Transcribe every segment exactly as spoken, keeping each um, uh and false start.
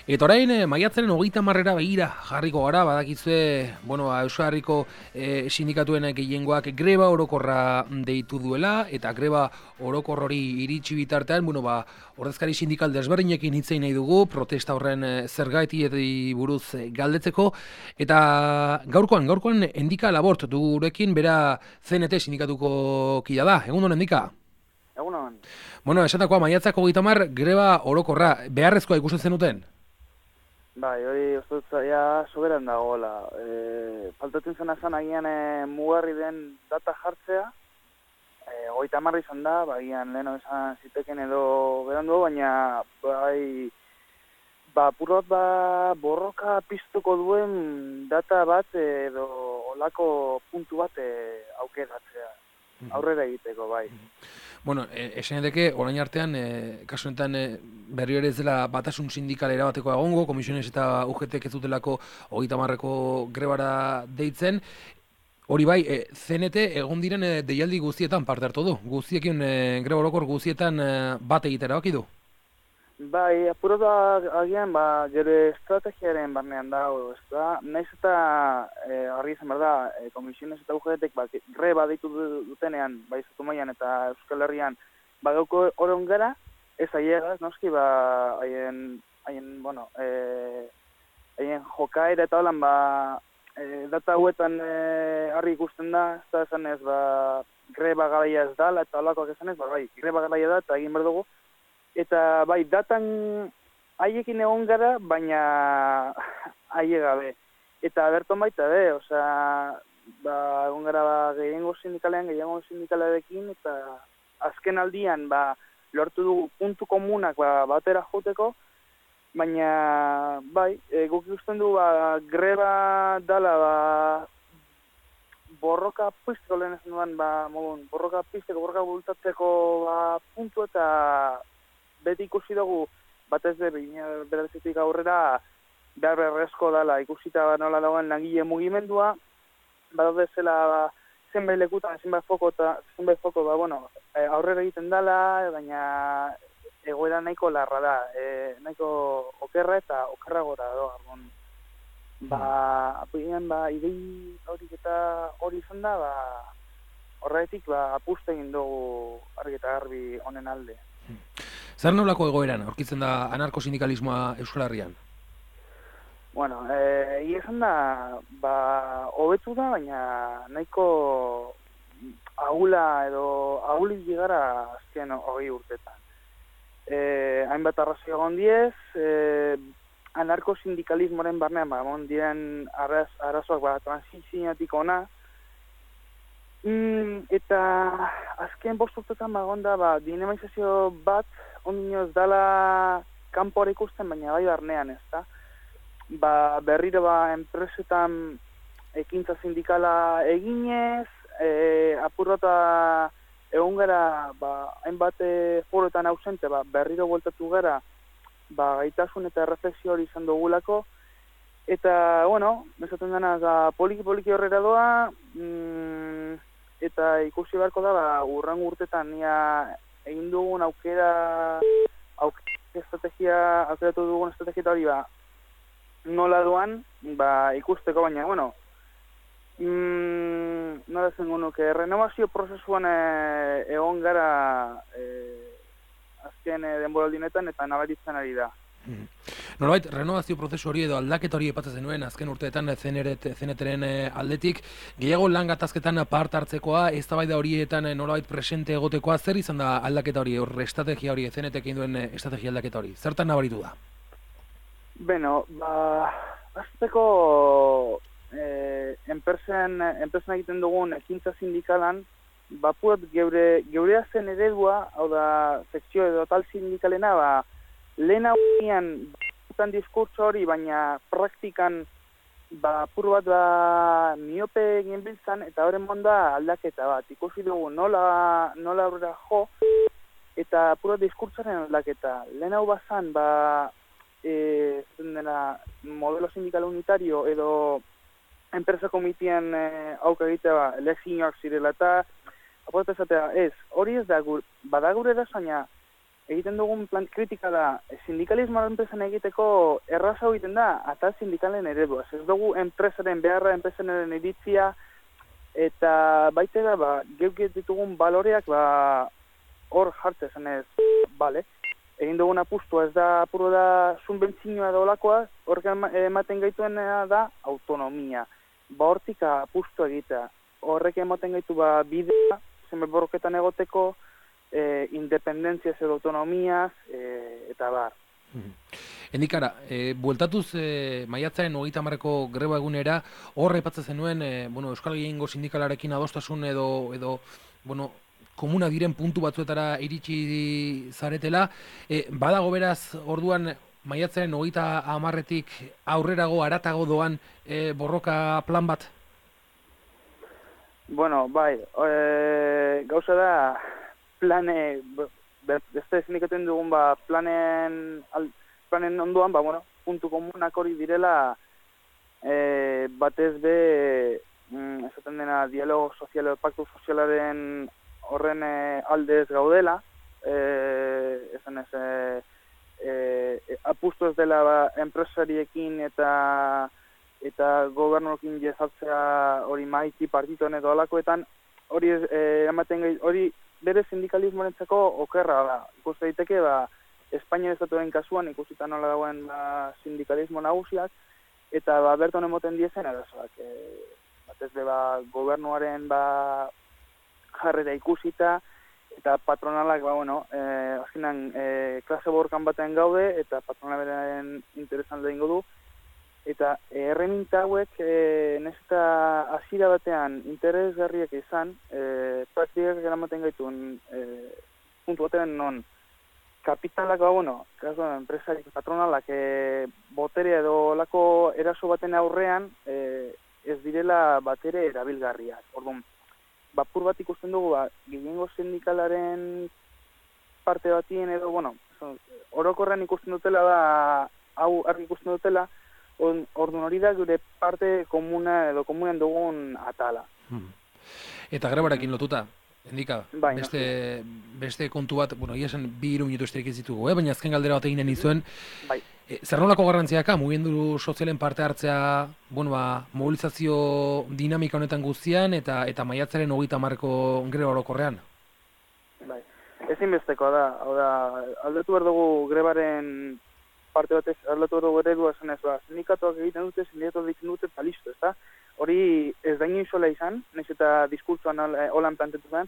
Eta orain, eh, maiatzaren hogeita marrera begira jarriko gara, badakizue, bueno, Euskal Herriko eh, sindikatuen gehiengoak greba orokorra deitu duela, eta greba orokor hori iritsi bitartean, bueno, ba, ordezkari sindikal desberdinekin hitzein nahi dugu, protesta horren eh, zergaiti buruz eh, galdetzeko, eta gaurkoan, gaurkoan Endika Labort dugurekin, bera C N T sindikatuko kida da, egun hon Endika? Egun hon. Bueno, esatekoa, maiatzako hogeita hamar greba orokorra, beharrezkoa ikusten zenuten? Bai, hori uste dut ja soberan dagoela. E, faltatzen zen azan agian e, mugarri den data jartzea, e, hogeita hamar izan da, ba, agian leheno esan ziteken edo berandu, baina bai, ba, purot ba, borroka piztuko duen data bat edo olako puntu bat e, aukeratzea, aurrera egiteko, bai. Bueno, esan edeke, orain artean, e, kasu honetan e, berri ere ez dela batasun sindikal erabateko egongo, komisiones eta U G T-ek ez dutelako hogeita hamarreko grebara deitzen. Hori bai, e, C N T egon diren e, deialdi guztietan parte hartu du. Guztiekin e, greba orokor guztietan e, bat egitera baki du. Bai, apuro da agian, ba, gure estrategiaren barnean dago, ez da, nahiz eta e, argi izan behar da, e, komisiones eta U G T-ek ba, greba deitu dutenean, bai Estatu mailan eta Euskal Herrian, ba, gauko oron gara, ez aiegaz, noski, ba, haien, haien, bueno, e, haien jokaera eta holan, ba, e, data hauetan e, harri ikusten da, ez da esan ez, ba, greba garaia ez dala, eta holakoak esan ez, ba, bai, greba garaia da, eta egin behar dugu. Eta bai, datan haiekin egon gara, baina haie gabe. Eta berton baita be, osea, ba, egon gara ba, gehiengo sindikalean, gehiengo sindikalarekin, eta azken aldian ba, lortu dugu puntu komunak ba, batera joteko, baina bai, e, guk ikusten du ba, greba dala ba, borroka pizteko lehen esan duan, ba, modun, borroka pizteko, borroka bultatzeko ba, puntu eta beti ikusi dugu, batez de bederatzetik aurrera, behar berrezko dela, ikusita ba, nola dagoen langile mugimendua, badaude zela ba, zenbait lekutan, zenbait foko, eta zenbait foko, ba, bueno, aurrera egiten dela, baina egoera nahiko larra da, e, nahiko okerra eta okerra gora da, argon. Ba, apuian, ba, idei horik eta hori izan da, ba, horretik, ba, apuste egin dugu argi eta garbi honen alde. Zer nolako egoeran, aurkitzen da anarkosindikalismoa Euskal Herrian? Bueno, egia esan da, ba, hobetu da, baina nahiko ahula edo ahulik gara azken hogei urtetan. E, hainbat arrazio egon diez, e, anarkosindikalismoaren barnean, ba, egon diren arraz, arazoak ba, transizionatik ona, mm, eta azken bost urtetan ba, egon da, ba, dinamizazio bat, ondinoz dala kanpora ikusten, baina bai barnean, ez da? Ba, berriro ba, enpresetan ekintza sindikala eginez, e, apurrota egon gara, ba, hainbat foroetan ausente, ba, berriro bueltatu gara, ba, gaitasun eta erreflexio hori izan dugulako, eta, bueno, esaten dena, da, poliki-poliki horrera doa, mm, eta ikusi beharko da, ba, urrengo urtetan, nia, egin dugun aukera, aukera estrategia, aukeratu dugun estrategia hori, ba, nola duan, ba, ikusteko, baina, bueno, mm, nola zen gunuke, renovazio prozesuan e, egon gara e, azken e, denboraldinetan eta nabaritzen ari da. Hmm. Nolabait, renovazio prozesu hori edo aldaketa hori epatzen zenuen azken urteetan C N T-ren aldetik, gehiago lan gatazketan part hartzekoa, eztabaida horietan nolabait presente egotekoa, zer izan da aldaketa hori, hor estrategia hori, C N T-ek egin duen estrategia aldaketa hori, zertan nabaritu da? Beno, ba, azteko eh, enpresen, enpresen egiten dugun ekintza sindikalan, bapuat geure, geurea zen eredua, hau da, sekzio edo tal sindikalena, ba, lehen hauean batean diskurtso hori, baina praktikan ba, pur bat ba, miope egin biltzan, eta horren monda aldaketa bat. Ikusi dugu nola, nola aurrera jo, eta pur bat diskurtsoaren aldaketa. Lehen hau bazan, ba, e, dena, modelo sindikal unitario edo enpresa komitien e, auka egitea ba, elekzioak zirela, eta aporta esatea, ez, hori ez da, gur, bada gure da zaina, egiten dugun plan kritika da, sindikalismoa enpresan egiteko erraza egiten da, eta sindikalen eredua. Ez dugu enpresaren beharra, enpresaren iritzia, eta baita da, ba, geuk ditugun baloreak, ba, hor jartze zen ez, bale. Egin dugun apustua ez da, apuro da, subbentzioa da olakoa, horrek ematen gaituen da, autonomia. Ba, hortik apustu egitea. Horrek ematen gaitu, ba, bidea, zenbait borroketan egoteko, eh, independentzia zer autonomiaz, eh, eta bar. Endikara, e, bueltatuz e, maiatzaren hogeita hamarreko greba egunera, hor aipatzen zenuen, e, bueno, Euskal Gehiengo Sindikalarekin adostasun edo, edo bueno, komuna diren puntu batzuetara iritsi zaretela. E, badago beraz, orduan, maiatzaren hogeita hamarretik aurrerago, haratago doan e, borroka plan bat? Bueno, bai, e, gauza da, plane, beste sindikatuen dugun, ba, planen, al, planen onduan, ba, bueno, puntu komunak hori direla, e, batez be, mm, esaten dena, dialogo sozial, paktu sozialaren horren e, aldez gaudela, e, esan ez, e, e, apustu ez dela ba, enpresariekin eta eta gobernuekin jezartzea hori maiti partituen edo alakoetan, hori e, ematen gai, hori bere sindikalismoarentzako okerra da. Ikus daiteke, ba, Espainia estatuen kasuan ikusita nola dagoen ba, sindikalismo nagusiak, eta ba, berton emoten diezen arazoak. E, batez be, ba, gobernuaren ba, jarrera ikusita, eta patronalak, ba, bueno, e, azkenan, e, klase borrokan batean gaude, eta patronalaren interesan lehingo du, eta erreminta hauek, e, nez eta hasiera batean interesgarriak izan, e, praktikak eramaten gaituen e, puntu batean non, kapitalak, ba, bueno, kaso, enpresarik patronalak e, boterea edo lako eraso baten aurrean e, ez direla batere erabilgarriak. Orduan, bapur bat ikusten dugu, ba, gehiengo sindikalaren parte batien edo, bueno, orokorrean ikusten dutela da, hau argi ikusten dutela, orduan hori da gure parte komuna edo komunen dugun atala. Hmm. Eta grebarekin lotuta, Endika, bai, beste, no. beste kontu bat, bueno, ia esan bi hiru minutu esterik ez ditugu, eh? Baina azken galdera bat eginen izuen, bai. E, zer nolako garrantziaka, mugimendu sozialen parte hartzea, bueno, ba, mobilizazio dinamika honetan guztian, eta eta maiatzaren hogeita hamarreko greba orokorrean? Bai, ezinbestekoa da, hau da, aldatu behar dugu grebaren parte batez, aldatu behar dugu eredua esan ez, ba, sindikatuak egiten dute, sindikatuak egiten dute, eta listo, ez da? Hori ez da inoizola izan, nahiz eta diskurtsoan holan plantetu zen,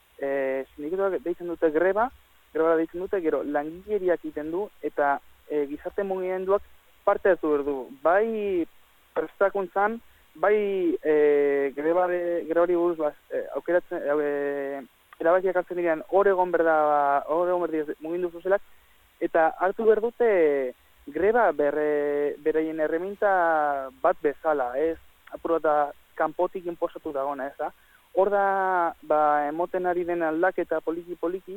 e, sindikatuak deitzen dute greba, greba deitzen dute, gero langileriak egiten du, eta e, gizarte mugimenduak parte hartu behar du. Bai prestakuntzan, bai e, grebari, grebari buruz baz, e, aukeratzen, e, erabakiak hartzen direan hor egon berda, hor egon berda mugimendu sozialak, eta hartu behar dute greba bere, bereien erreminta bat bezala, ez? Apuro eta kanpotik inposatu dagoena, ez da? Hor da, ba, emoten ari den aldaketa poliki-poliki,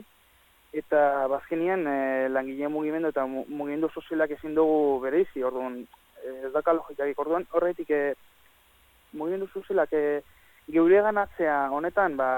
eta bazkenean e, langile mugimendu eta mugimendu sozialak ezin dugu bereizi, orduan, ez daka logikak, orduan, horretik e, mugimendu sozialak e, geure ganatzea honetan, ba,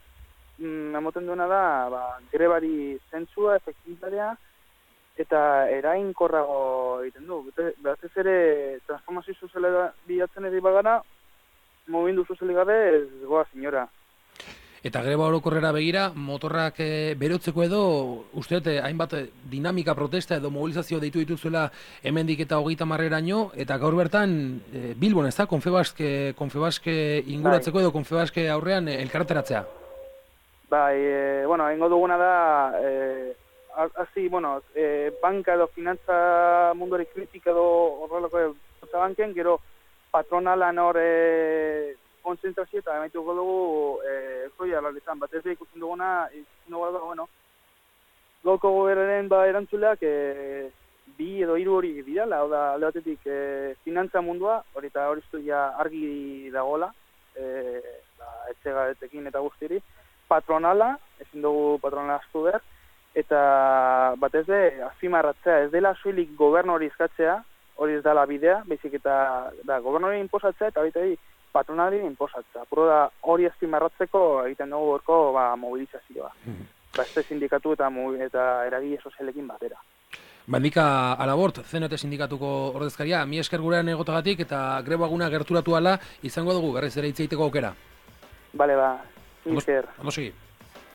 mm, emoten duena da, ba, grebari zentzua, efektibitatea, eta erainkorrago egiten du. Beraz ez ere, transformazio soziala bilatzen ere bagara, mugimendu sozialik gabe ez goa senyora. Eta greba orokorrera begira, motorrak e, berotzeko edo, uste dut, hainbat dinamika protesta edo mobilizazio deitu dituzuela hemendik eta hogeita marreraino, eta gaur bertan e, Bilbon, ez da, Konfebaske, Konfebaske inguratzeko bai. Edo Konfebaske aurrean e, elkarreteratzea? Bai, e, bueno, hengo duguna da, e, Asi, bueno, e, banka edo finantza munduari kritika edo horrelako banken, gero patronalan hor e, konzentrazio eta emaituko dugu e, zoia larrizan, bat ez da ikusten duguna, ikusten dugu da, bueno, gauko goberaren ba erantzuleak e, bi edo hiru hori dirala, hau da, alde batetik e, finantza mundua, hori eta hori ja argi dagola, e, ba, etxegaretekin eta guztiri, patronala, ezin dugu patronala astu behar, eta batez de azpimarratzea, ez dela soilik gobernu hori eskatzea, hori ez dela bidea, baizik eta da, gobernu hori inposatzea eta baita patronali inposatzea. Apuro da hori azpimarratzeko egiten dugu gorko ba, mobilizazioa. beste sindikatu eta, eta eragile sozialekin batera. Bandika Alabort, C N T sindikatuko ordezkaria, mi esker gurean egotagatik eta grebaguna gerturatu ala izango dugu berriz ere hitz egiteko aukera. Bale, ba, mi esker. Ondo segi.